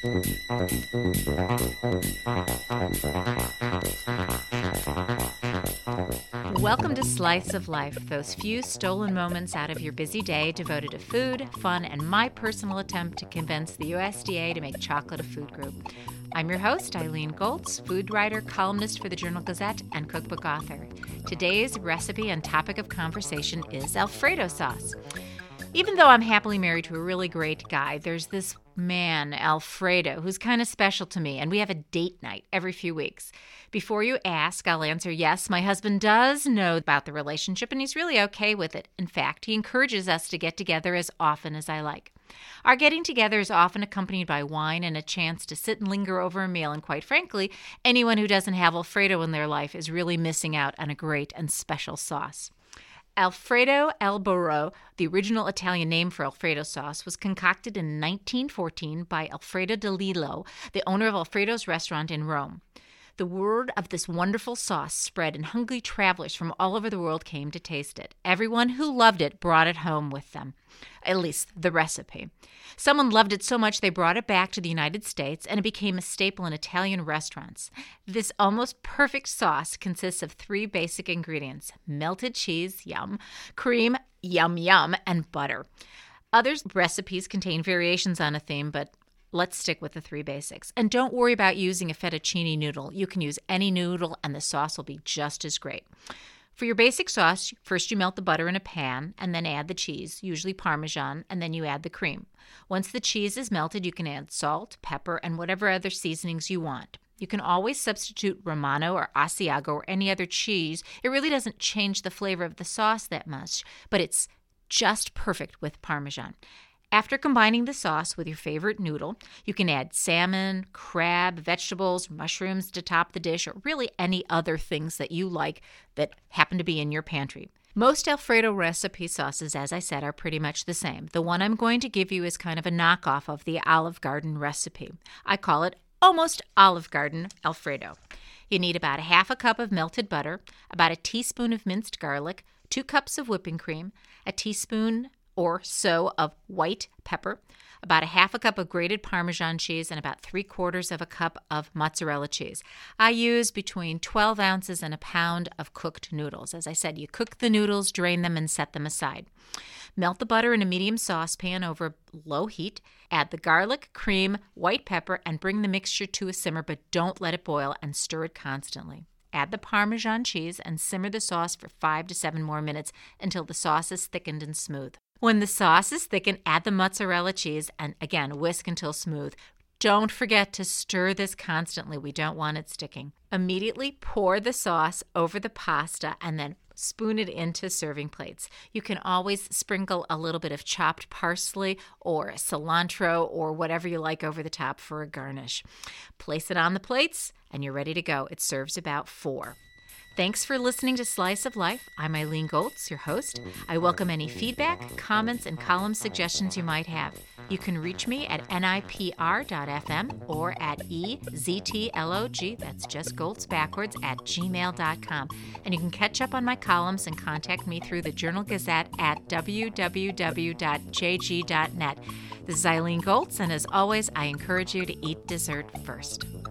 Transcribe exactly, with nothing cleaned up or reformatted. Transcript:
Welcome to Slice of Life, those few stolen moments out of your busy day devoted to food, fun, and my personal attempt to convince the U S D A to make chocolate a food group. I'm your host, Eileen Goltz, food writer, columnist for the Journal Gazette, and cookbook author. Today's recipe and topic of conversation is Alfredo sauce. Even though I'm happily married to a really great guy, there's this man, Alfredo, who's kind of special to me, and we have a date night every few weeks. Before you ask, I'll answer yes, my husband does know about the relationship, and he's really okay with it. In fact, he encourages us to get together as often as I like. Our getting together is often accompanied by wine and a chance to sit and linger over a meal, and quite frankly, anyone who doesn't have Alfredo in their life is really missing out on a great and special sauce. Alfredo al Burro, the original Italian name for Alfredo sauce, was concocted in nineteen fourteen by Alfredo Di Lillo, the owner of Alfredo's restaurant in Rome. The word of this wonderful sauce spread, and hungry travelers from all over the world came to taste it. Everyone who loved it brought it home with them, at least the recipe. Someone loved it so much they brought it back to the United States, and it became a staple in Italian restaurants. This almost perfect sauce consists of three basic ingredients: melted cheese, yum, cream, yum yum, and butter. Other recipes contain variations on a theme, but let's stick with the three basics. And don't worry about using a fettuccine noodle. You can use any noodle and the sauce will be just as great. For your basic sauce, first you melt the butter in a pan and then add the cheese, usually Parmesan, and then you add the cream. Once the cheese is melted, you can add salt, pepper, and whatever other seasonings you want. You can always substitute Romano or Asiago or any other cheese. It really doesn't change the flavor of the sauce that much, but it's just perfect with Parmesan. After combining the sauce with your favorite noodle, you can add salmon, crab, vegetables, mushrooms to top the dish, or really any other things that you like that happen to be in your pantry. Most Alfredo recipe sauces, as I said, are pretty much the same. The one I'm going to give you is kind of a knockoff of the Olive Garden recipe. I call it almost Olive Garden Alfredo. You need about a half a cup of melted butter, about a teaspoon of minced garlic, two cups of whipping cream, a teaspoon or so of white pepper, about a half a cup of grated Parmesan cheese, and about three quarters of a cup of mozzarella cheese. I use between twelve ounces and a pound of cooked noodles. As I said, you cook the noodles, drain them, and set them aside. Melt the butter in a medium saucepan over low heat. Add the garlic, cream, white pepper, and bring the mixture to a simmer, but don't let it boil, and stir it constantly. Add the Parmesan cheese and simmer the sauce for five to seven more minutes until the sauce is thickened and smooth. When the sauce is thickened, add the mozzarella cheese and, again, whisk until smooth. Don't forget to stir this constantly. We don't want it sticking. Immediately pour the sauce over the pasta and then spoon it into serving plates. You can always sprinkle a little bit of chopped parsley or cilantro or whatever you like over the top for a garnish. Place it on the plates and you're ready to go. It serves about four. Thanks for listening to Slice of Life. I'm Eileen Goltz, your host. I welcome any feedback, comments, and column suggestions you might have. You can reach me at N I P R dot F M or at E Z T L O G, that's just Goltz backwards, at gmail dot com. And you can catch up on my columns and contact me through the Journal Gazette at w w w dot j g dot net. This is Eileen Goltz, and as always, I encourage you to eat dessert first.